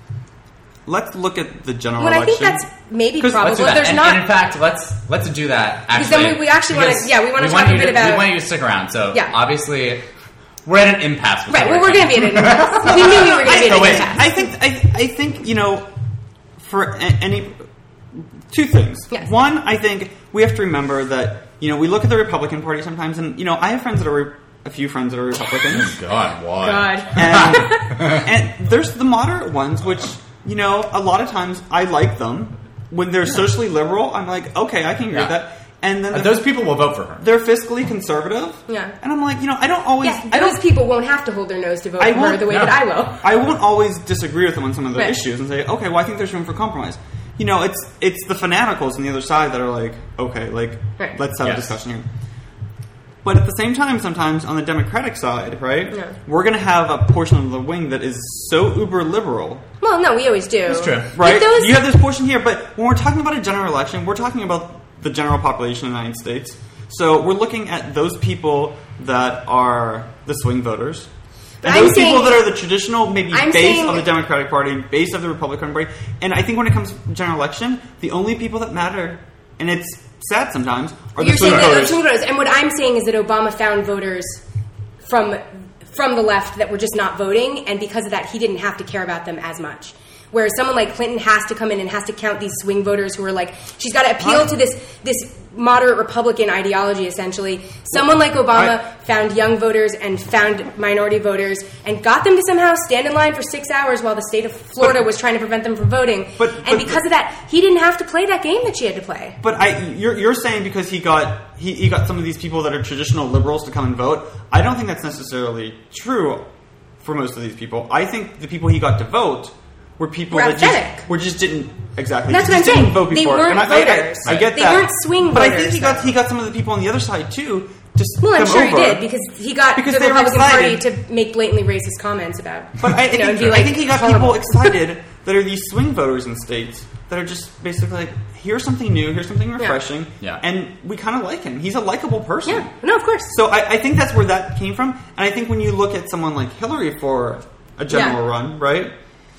Let's look at the general Well, I election. think that's maybe 'Cause probable. Let's do that. There's and, not. and in fact, let's let's do that. Actually, Because then we- we actually wanna- because yeah, we wanna we talk want a you bit to- about- We want you to stick around. So Yeah. obviously, we're at an impasse. With Right, well, Hillary we're going to Clinton. be at an impasse. We knew we were going to be at So an wait, impasse. I think I, I think you know for a- any two things. Yes. One, I think we have to remember that you know we look at the Republican Party sometimes, and you know I have friends that are re- a few friends that are Republicans, God, why? God. and, and there's the moderate ones, which you know a lot of times I like them when they're socially liberal. I'm like, okay, I can agree Yeah. with that. And then Uh, the- those people will vote for her. they're fiscally conservative. Yeah. And I'm like, you know, I don't always. Yeah, I don't those people won't have to hold their nose to vote I for her won't- the way no. that I will. I won't always disagree with them on some of the Right. issues and say, okay, well, I think there's room for compromise. You know, it's it's the fanaticals on the other side that are like, okay, like, Right. let's have Yes. a discussion here. But at the same time, sometimes on the Democratic side, right, Yeah. we're going to have a portion of the wing that is so uber liberal. Well, no, we always do. That's true. Right? But those- You have this portion here, but when we're talking about a general election, we're talking about the general population of the United States. So we're looking at those people that are the swing voters. And I'm those people saying- that are the traditional, maybe, I'm base saying- of the Democratic Party, base of the Republican Party. And I think when it comes to general election, the only people that matter, and it's sad sometimes, are the You're swing saying that voters. swing voters, and what I'm saying is that Obama found voters from from the left that were just not voting, and because of that, he didn't have to care about them as much. Whereas someone like Clinton has to come in and has to count these swing voters who are like, she's got to appeal Right. to this this moderate Republican ideology, essentially. Someone like Obama I- found young voters and found minority voters and got them to somehow stand in line for six hours while the state of Florida But- was trying to prevent them from voting. But- and but- because of that, he didn't have to play that game that she had to play. But I, you're, you're saying because he got he, he got some of these people that are traditional liberals to come and vote. I don't think that's necessarily true for most of these people. I think the people he got to vote were people Were that apathetic. just were just didn't exactly. That's just what I'm didn't saying. Vote They before. weren't and I, I- I- voters. I, get They that. weren't swing But I voters, think he got though. he got some of the people on the other side too. To Well, I'm come sure he over. did because he got Because the they were Republican Party excited. to make blatantly racist comments about. But I, I, you know, think, and be like, I think he got horrible. people excited that are these swing voters in states that are just basically like, here's something new, here's something refreshing, Yeah. and we kind of like him. He's a likable person. Yeah, no, of course. So I, I think that's where that came from, and I think when you look at someone like Hillary for a general Yeah. run, right?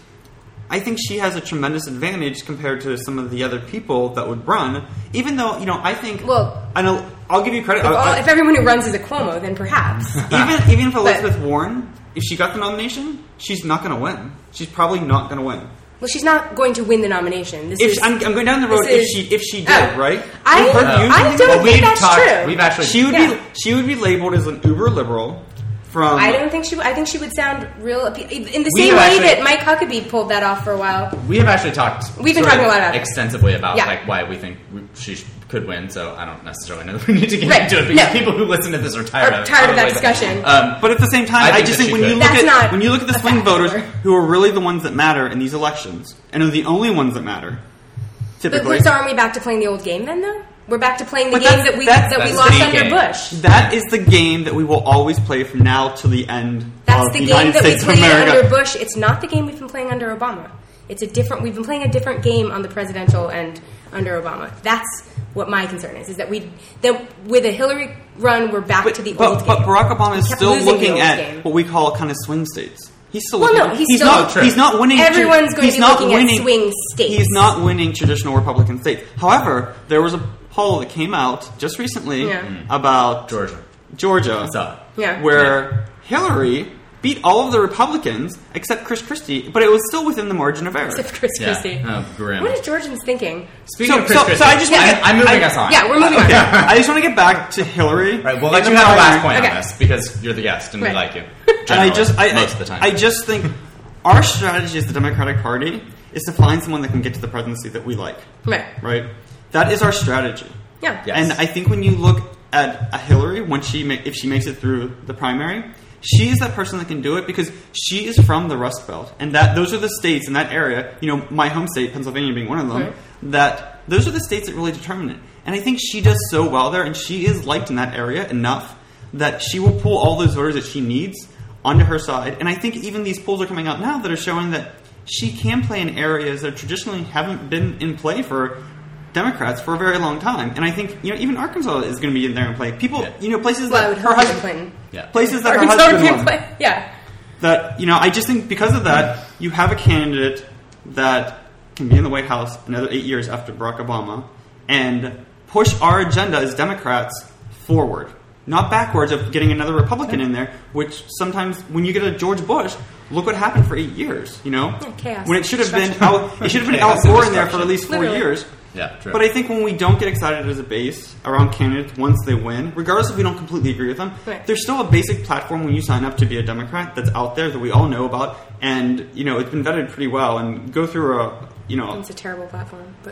I think she has a tremendous advantage compared to some of the other people that would run. Even though, you know, I think. Well- I know. I'll give you credit. If, I- all, I- if everyone who runs is a Cuomo, then perhaps. even even if But- Elizabeth Warren, if she got the nomination, she's not going to win. She's probably not going to win. Well, she's not going to win the nomination. This If is, I'm, I'm going down the road, this if is- she if she did, Oh. right? I- In her Uh, views, I think don't that think we've that's talked, true. We've actually she would Yeah. be she would be labeled as an uber liberal. From I don't think she. would- I think she would sound real appe- in the We same have way actually- that Mike Huckabee pulled that off for a while. we have actually talked. We've been sort talking of a lot about it. extensively about Yeah. like why we think we, she sh- could win. So I don't necessarily know that we need to get Right. into it because No. people who listen to this are tired Are of tired of that probably. discussion. Um, But at the same time, I I, think just that think she when you could. look That's at not when you look at the a swing fact, voters or- who are really the ones that matter in these elections and are the only ones that matter, But, typically. so aren't we back to playing the old game then? Though we're back to playing the But game that's- that we that's- that we that's lost the under game. Bush. That is the game that we will always play from now till the end That's of the the game United that States we of played America. under Bush. It's not the game we've been playing under Obama. It's a different. We've been playing a different game on the presidential end under Obama. That's what my concern is. Is that we that with a Hillary run, we're back But, to the but, old but game. Barack Obama is We kept still losing the looking old at game. what we call kind of swing states. He's still Well, looking. no, he's he's still- not. True. He's not winning. Everyone's going he's to be not looking at winning, swing states. He's not winning traditional Republican states. However, there was a poll that came out just recently Yeah. about Georgia. Georgia, I saw it. Yeah. where Hillary beat all of the Republicans except Chris Christie, but it was still within the margin of error. Except Chris Yeah. Christie. Oh, grim. What is Georgians thinking? Speaking So- of Chris so- Christie, so I just wanna I'm, get- I'm moving I- us on. Yeah, we're moving Okay, on. I just want to get back to Hillary. Right, we'll let in you have the last primary. point Okay. on this because you're the guest and Right. we like you. And I Generally, just, I, most of the time. I just think our strategy as the Democratic Party is to find someone that can get to the presidency that we like. Right. Right? That is our strategy. Yeah. Yeah. And I think when you look at a Hillary, when she ma- if she makes it through the primary, she is that person that can do it because she is from the Rust Belt, and that those are the states in that area. You know, my home state, Pennsylvania, being one of them. Right. That those are the states that really determine it. And I think she does so well there, and she is liked in that area enough that she will pull all those voters that she needs onto her side. And I think even these polls are coming out now that are showing that she can play in areas that traditionally haven't been in play for Democrats for a very long time. And I think, you know, even Arkansas is going to be in there and play. People, Yeah. you know, places Well, I that would her hope husband, Clinton. Yeah. places that her Arkansas husband would won. play- Yeah. That, you know, I just think because of that, you have a candidate that can be in the White House another eight years after Barack Obama and push our agenda as Democrats forward. Not backwards of getting another Republican in there, which sometimes when you get a George Bush, look what happened for eight years, you know? Yeah, chaos. When it should have been Al, it should have been Al Chaos and Gore in there for destruction. at least four Literally. years. Yeah, true. But I think when we don't get excited as a base around candidates once they win, regardless if we don't completely agree with them, Right. there's still a basic platform when you sign up to be a Democrat that's out there that we all know about, and you know it's been vetted pretty well. And go through a you know, It's a terrible platform, but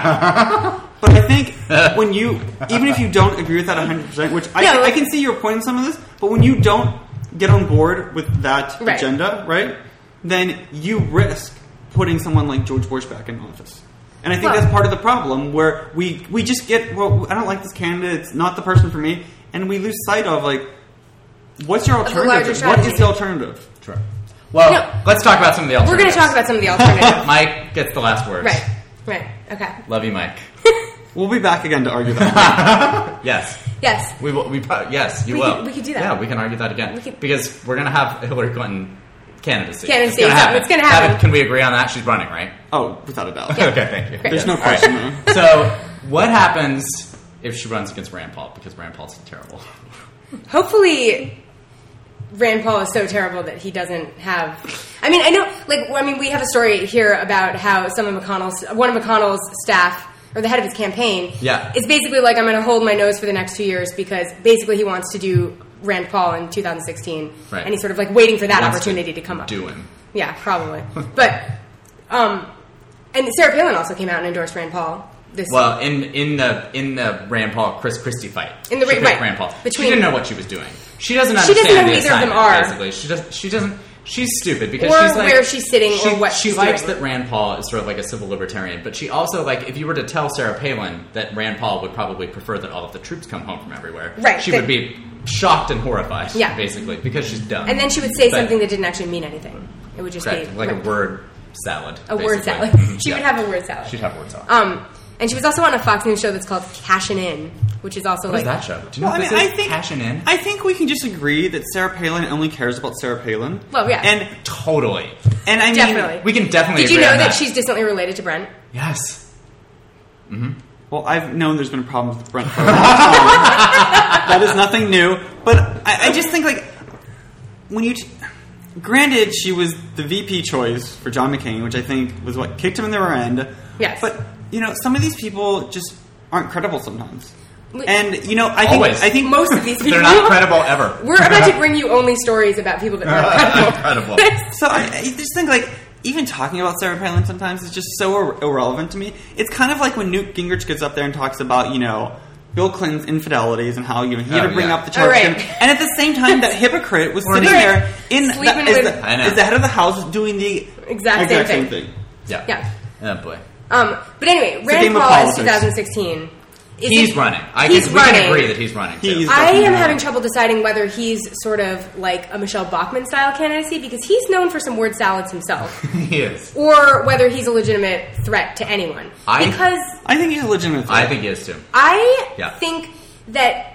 but I think when you even if you don't agree with that one hundred percent, which I, No, I can see your point in some of this, but when you don't get on board with that Right. agenda, right, then you risk putting someone like George Bush back in office. And I think Well- that's part of the problem where we, we just get, well, I don't like this candidate, it's not the person for me. and we lose sight of like what's your Of the larger alternative? What strategy. is the alternative? Sure. Well, No. let's talk about some of the We're alternatives. going to talk about some of the alternatives. Mike gets the last word. Right. Right. Okay. Love you, Mike. We'll be back again to argue that. Yes. Yes. We will. We pro- yes, you We will. could- we could do that. Yeah, we can argue that again We could- because we're gonna have Hillary Clinton candidacy. Candidacy, It's gonna happen. it's gonna happen. Have it- Can we agree on that? She's running, right? Oh, without a doubt. Okay, thank you. There's no All right. question there. So, what happens if she runs against Rand Paul? Because Rand Paul's terrible. Hopefully, Rand Paul is so terrible that he doesn't have. I mean, I know, like, I mean, we have a story here about how some of McConnell's, one of McConnell's staff, or the head of his campaign, Yeah. is basically like, I'm going to hold my nose for the next two years because basically he wants to do Rand Paul in two thousand sixteen, Right. and he's sort of like waiting for that Wants opportunity to, come up. Do him. Yeah, probably. But, um, and Sarah Palin also came out and endorsed Rand Paul. This Well, in in the in the Rand Paul Chris Christie fight, In the she ra- picked right. Rand Paul. Between- she didn't know what she was doing. She doesn't She understand doesn't know the who either of them assignment, are. Basically, she does. She doesn't. She's stupid because Or she's like where she's sitting or she, what she she's likes doing. that Rand Paul is sort of like a civil libertarian, but she also like if you were to tell Sarah Palin that Rand Paul would probably prefer that all of the troops come home from everywhere, Right, She that- would be shocked and horrified, Yeah. basically because she's dumb. and then she would say But- something that didn't actually mean anything. It would just correct, be like right. a word salad. A word basically. salad. She Yeah. would have a word salad. She'd have a word salad. Um, and she was also on a Fox News show that's called Cashin' In, which is also what is like that show? Do you know Well, what I this mean, is? I think Cashing in. I think we can just agree that Sarah Palin only cares about Sarah Palin. Well, yeah. and Totally. and I mean, Definitely. We can definitely. Did you agree know on that she's distantly related to Brent? Yes. Well, I've known there's been problems with Brent for a long time. That is nothing new. But I, I just think, like, when you... T- granted, she was the V P choice for John McCain, which I think was what kicked him in the rear end. Yes. But, you know, some of these people just aren't credible sometimes. We- And, you know, I think... Always. I think Most of these people. They're not credible ever. We're about to bring you only stories about people that are credible. Incredible. So I, I just think, like, even talking about Sarah Palin sometimes is just so ir- irrelevant to me. It's kind of like when Newt Gingrich gets up there and talks about, you know, Bill Clinton's infidelities and how, you know, he had Oh, to bring yeah. up the charge. Oh, right. again. And at the same time, that hypocrite was sitting Right. there in Sleeping the, as, with- the, I know. as the head of the house doing the Exact same thing. Yeah. Yeah. Oh boy. Um, but anyway, a Rand game of Paul is politics. twenty sixteen. Is He's it- running. I he's think we running. can agree that he's running. too. He's- I am Definitely. having trouble deciding whether he's sort of like a Michelle Bachmann style candidacy because he's known for some word salads himself, he is. or whether he's a legitimate threat to anyone. I- because I think he's a legitimate threat. I think he is too. I Yeah. think that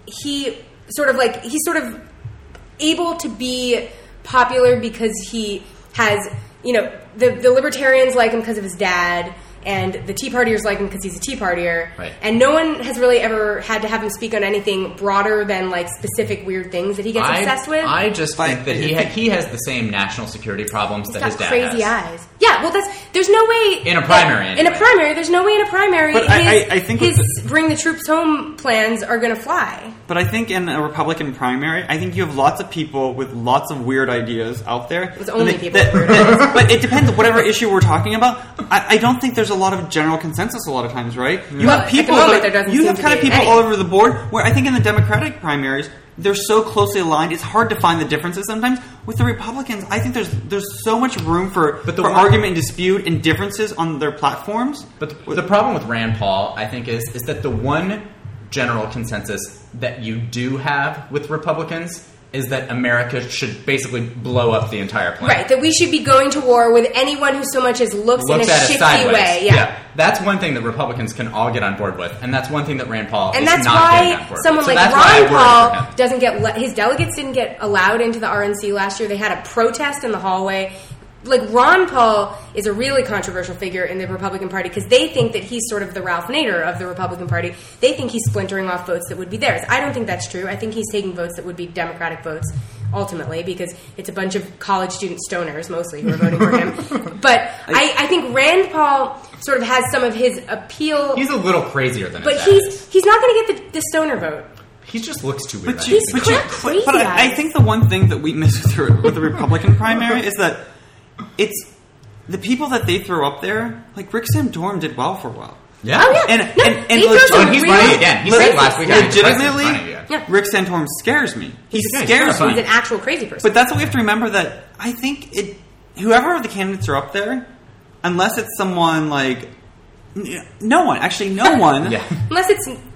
he sort of like he's sort of able to be popular because he has, you know, the the libertarians like him because of his dad, and the Tea Partiers like him because he's a Tea Partier. Right. And no one has really ever had to have him speak on anything broader than like specific weird things that he gets I, obsessed with. I just But- think that he ha- he has the same national security problems He's that got his dad crazy has. eyes. Yeah, well, that's there's no way In a primary, In a anyway. primary, there's no way in a primary. But his, I- I- I think with his the- bring the troops home plans are going to fly. But I think in a Republican primary, I think you have lots of people with lots of weird ideas out there. It's only And people that- with weird that- But it depends on whatever issue we're talking about. I, I don't think there's a lot of general consensus a lot of times, right? You Well, have at the people. moment, that- there doesn't you seem have to kind of be people any. all over the board. Where I think in the Democratic primaries, they're so closely aligned. It's hard to find the differences sometimes. With the Republicans, I think there's there's so much room for But the for one- argument and dispute and differences on their platforms. But the, the problem with Rand Paul, I think, is is that the one general consensus that you do have with Republicans is that America should basically blow up the entire planet. Right, that we should be going to war with anyone who so much as looks, Looks in a at it shifty sideways. way. Yeah. That's one thing that Republicans can all get on board with, and that's one thing that Rand Paul And is that's not getting on why board someone with. So like that's why I Ron worry Paul for him. doesn't get le- his delegates didn't get allowed into the R N C last year. They had a protest in the hallway. Like Ron Paul is a really controversial figure in the Republican Party because they think that he's sort of the Ralph Nader of the Republican Party. They think he's splintering off votes that would be theirs. I don't think that's true. I think he's taking votes that would be Democratic votes ultimately because it's a bunch of college student stoners mostly who are voting for him. But I, I think Rand Paul sort of has some of his appeal. He's a little crazier than but his dad he's is. he's not going to get the, the stoner vote. He just looks too weird. But I you, think. but, you, got but, crazy but I, I eyes. think the one thing that we miss with the, with the Republican primary is that it's the people that they throw up there. Like Rick Santorum did well for a while. yeah. Oh yeah, And- no, and- and he leg- throws oh, some and he's real running again. He crazy said last week, I think, legitimately, the president's running again. Yeah. Rick Santorum scares me. He He's- he's scares terrifying. me. He's an actual crazy person. But that's what we have to remember. That I think it, whoever the candidates are up there, unless it's someone like n- no one, actually no one. Yeah. Unless it's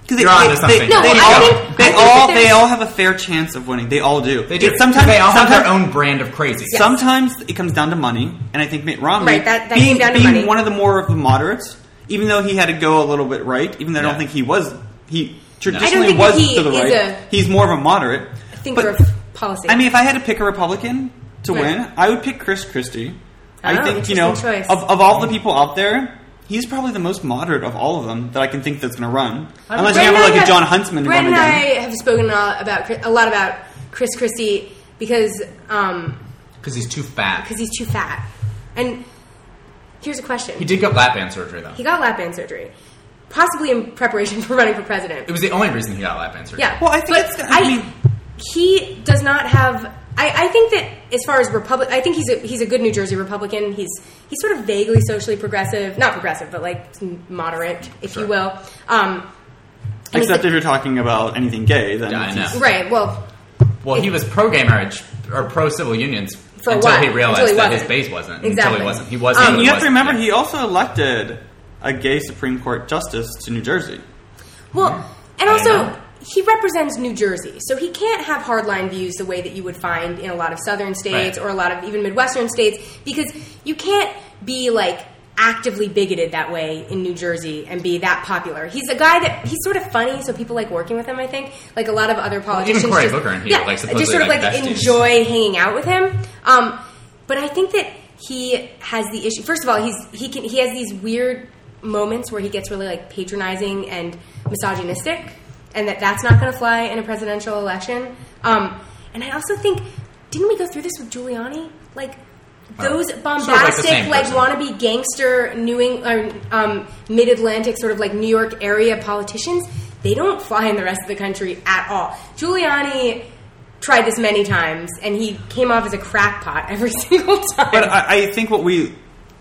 They, You're onto they, something. They, No, they I all, think- they I think all that they there's- all have a fair chance of winning. They all do. They do. It's sometimes they all have sometimes, their own brand of crazy. Yes. Sometimes it comes down to money, and I think Mitt Romney, Right, that- that being, came down to being money. one of the more of the moderates, even though he had to go a little bit right, even though I don't Yeah. think he was, he I don't traditionally think was he to the is right. a He's more of a moderate. thinker But, of policy. I mean, if I had to pick a Republican to Right. win, I would pick Chris Christie. I Oh, think, you know, interesting choice. of, of all the people out there, he's probably the most moderate of all of them that I can think that's going to run. Unless you Brent have and I like a have- John Huntsman to Brent run and I again. have spoken a lot about Chris- a lot about Chris Christie because um, Because he's too fat. because he's too fat. And here's a question: He did get lap band surgery, though. He got lap band surgery, possibly in preparation for running for president. It was the only reason he got lap band surgery. Yeah. Well, I think but it's- I mean- he does not have. I, I think that as far as Republic, I think he's a he's a good New Jersey Republican. He's he's sort of vaguely socially progressive, not progressive, but like moderate, if Sure. you will. Um, and Except he's- if you're talking about anything gay, then Yeah, I know. right. Well, Well, he was pro-gay marriage or pro-civil unions For a until while. he realized Until he that his wasn't. base wasn't. Exactly. Until he wasn't. He was. Um, he And you have to wasn't, remember, yeah. he also elected a gay Supreme Court justice to New Jersey. well, and I also know. he represents New Jersey, so he can't have hardline views the way that you would find in a lot of southern states Right. or a lot of even Midwestern states, because you can't be like actively bigoted that way in New Jersey and be that popular. He's a guy that he's sort of funny, so people like working with him. I think like a lot of other politicians, Cory just, Booker and he yeah, are, like, supposedly, just sort of like, like besties. enjoy hanging out with him. Um, but I think that he has the issue. First of all, he's he can he has these weird moments where he gets really like patronizing and misogynistic, and that that's not going to fly in a presidential election. Um, and I also think, didn't we go through this with Giuliani? Like those sort of like the bombastic, same like, person. wannabe gangster New England, um, mid-Atlantic, sort of like New York area politicians. They don't fly in the rest of the country at all. Giuliani tried this many times, and he came off as a crackpot every single time. But I, I think what we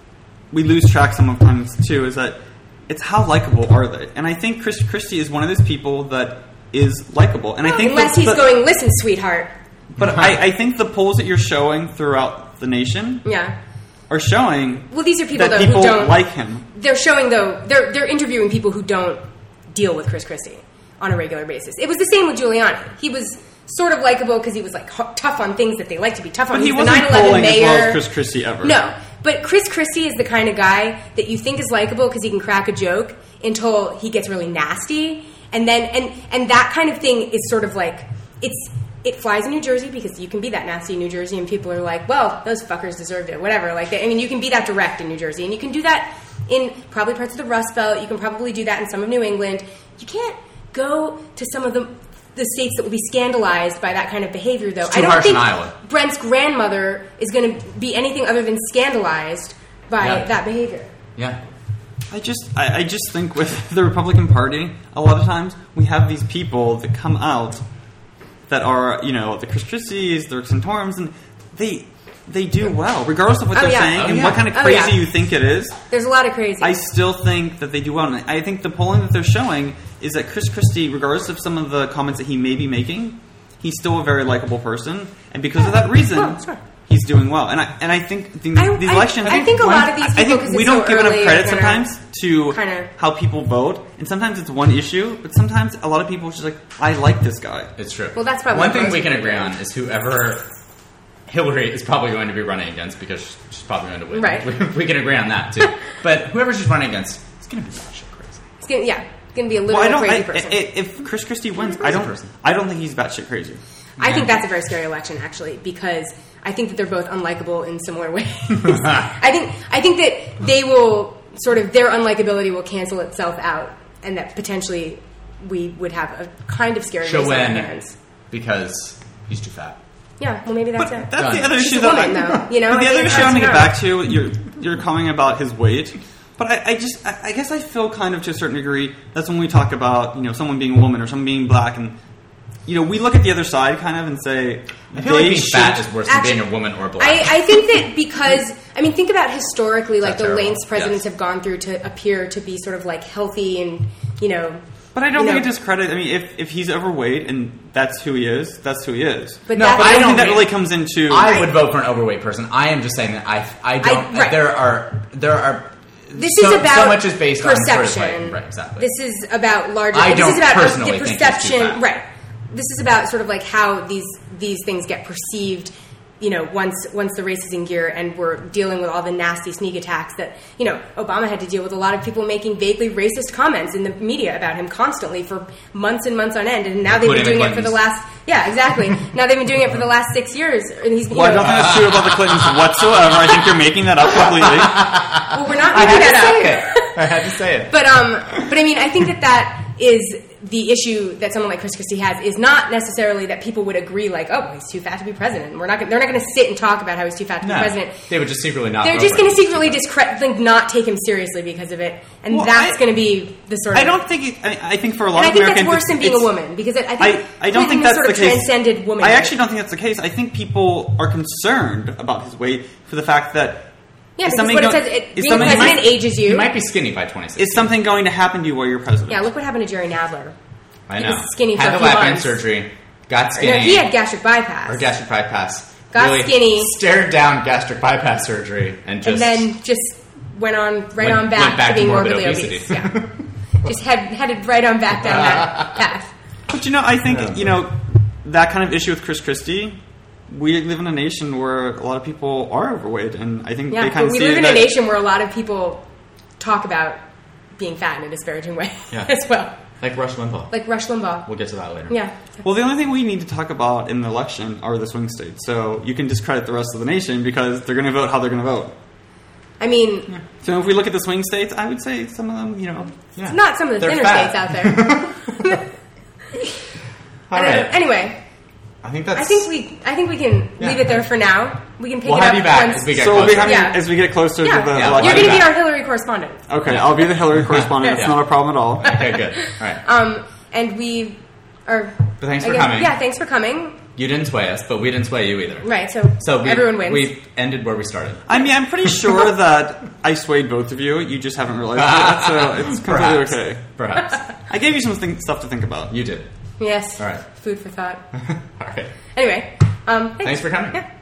we lose track sometimes too is that it's how likable are they? And I think Chris Christie is one of those people that is likable. And I think Unless the, he's the- going, listen, sweetheart. But I, I think the polls that you're showing throughout the nation Yeah. are showing Well, these are people, that though, people who don't like him. They're showing, though, they're they're interviewing people who don't deal with Chris Christie on a regular basis. It was the same with Giuliani. He was sort of likable because he was like h- tough on things that they like to be tough on. But he He's the wasn't nine eleven polling as mayor. well as Chris Christie ever. No, but Chris Christie is the kind of guy that you think is likable because he can crack a joke until he gets really nasty, and then and and that kind of thing is sort of like it's it flies in New Jersey because you can be that nasty in New Jersey, and people are like, well, those fuckers deserved it, whatever. Like, they, I mean, you can be that direct in New Jersey, and you can do that in probably parts of the Rust Belt. You can probably do that in some of New England. You can't go to some of the the states that will be scandalized by that kind of behavior, though. It's too I don't harsh in think Iowa. Brent's grandmother is going to be anything other than scandalized by Yeah. that behavior. Yeah. I just, I, I just think with the Republican Party, a lot of times we have these people that come out that are, you know, the Chris Christies, the Rick Santorums, and they they do well, regardless of what Oh, they're yeah. saying Oh, and yeah. what kind of Oh, crazy yeah. you think it is. There's a lot of crazy. I still think that they do well, and I think the polling that they're showing is that Chris Christie, regardless of some of the comments that he may be making, he's still a very likable person, and because of that reason, Well, sure. he's doing well. And I and I think the, I- these I- elections. I think a one- lot of these I people, think 'cause we it's don't so give enough early, credit are sometimes to kinda- how people vote, and sometimes it's one issue, but sometimes a lot of people are just like, I like this guy. It's true. Well, that's probably one what thing most we can people agree do. on is whoever Hillary is probably going to be running against because she's probably going to win. Right. We, we can agree on that too. But whoever she's running against, it's going to be batshit crazy. It's gonna, yeah, it's going to be a Well, literal I don't. crazy I, person. I, if Chris Christie wins, Crazy I don't. person. I don't think he's batshit crazy. I think that's a very scary election, actually, because I think that they're both unlikable in similar ways. I think I think that they will sort of their unlikability will cancel itself out, and that potentially we would have a kind of scary She'll race on our win hands. because he's too fat. Yeah, well, maybe that's But it. that's Done. the other She's issue a that woman, I, though, you know? But the I other mean, issue I want to get that's back to, you're you're commenting about his weight, but I, I just I, I guess I feel kind of to a certain degree that's when we talk about you know someone being a woman or someone being black, and you know we look at the other side kind of and say I feel like they being should- fat is worse than Actually, being a woman or black. I, I think that because I mean, think about historically, like that the terrible? lengths presidents Yes. have gone through to appear to be sort of like healthy and you know. But I don't you think know, it discredits. I mean, if if he's overweight and that's who he is, that's who he is. But No, that's, But I I don't don't think that mean- really comes into. I would vote for an overweight person. I am just saying that I I don't. right. There are there are This so, is about so much is based perception. on sort of like, right, exactly. This is about larger. I this don't is about personally the think he's too perception. fat. Right. This is about sort of like how these these things get perceived. You know, once once the race is in gear and we're dealing with all the nasty sneak attacks that, you know, Obama had to deal with a lot of people making vaguely racist comments in the media about him constantly for months and months on end. And now they've been Including doing the it for the Clintons. last, yeah, exactly. Now they've been doing it for the last six years. And he's, you Well, I know, don't think that's true about the Clintons whatsoever. I think you're making that up completely. well, we're not I making had to that say up. it. I had to say it. But um, but I mean, I think that that is the issue that someone like Chris Christie has is not necessarily that people would agree, like, oh, he's too fat to be president. We're not. Gonna, they're not going to sit and talk about how he's too fat to No, be president. they would just secretly not. They're vote just for going him. to secretly discredit, like, not take him seriously because of it, and Well, that's I- going to be the sort of. I don't think. It, I, I think for a lot And I of think Americans, that's worse it's- than being a it's- woman because it, I I, think I don't think Clinton that's sort the of case. transcended woman. I actually don't think that's the case. I think people are concerned about his weight for the fact that yeah, is because something what it go- says, it, is being a something- president he might- ages He you. might be skinny by twenty six. is something going to happen to you while you're president. Yeah, look what happened to Jerry Nadler. I he know. was skinny for had a the few lap band months. surgery. Got No, skinny. he had gastric bypass. or gastric bypass. Got really skinny. Stared down gastric bypass surgery and just and then just went on right Went- on back, went back to to being morbid morbidly obesity. obese. Yeah. Just head, headed right on back down that path. But you know, I think Yeah. you know that kind of issue with Chris Christie. We live in a nation where a lot of people are overweight, and I think Yeah, they kind but of we see live in that, a nation where a lot of people talk about being fat in a disparaging way Yeah. as well. like Rush Limbaugh. Like Rush Limbaugh. We'll get to that later. Yeah. Well, the only thing we need to talk about in the election are the swing states. So you can discredit the rest of the nation because they're going to vote how they're going to vote. I mean, So if we look at the swing states, I would say some of them, you know, Yeah. it's not some of the They're thinner fat. states out there. All I don't know. right. Anyway, I think that's. I think we I think we can Yeah. leave it there for now. We can pick We'll it have up you back once. as we get so we'll be closer. having, Yeah. as we get closer yeah, to the Yeah. election. you're going to Yeah. be our Hillary correspondent. Okay, I'll be the Hillary correspondent. It's Yeah. not a problem at all. Okay, good. All right. Um, and we are. But thanks I for guess- coming. Yeah, thanks for coming. You didn't sway us, but we didn't sway you either. Right, so, So we, everyone wins. We ended where we started. I mean, I'm pretty sure that I swayed both of you. You just haven't realized it, so it's completely Perhaps. okay. Perhaps. I gave you some thing, stuff to think about. You did. Yes. All right. Food for thought. All right. Anyway, um, Thanks for coming. Yeah.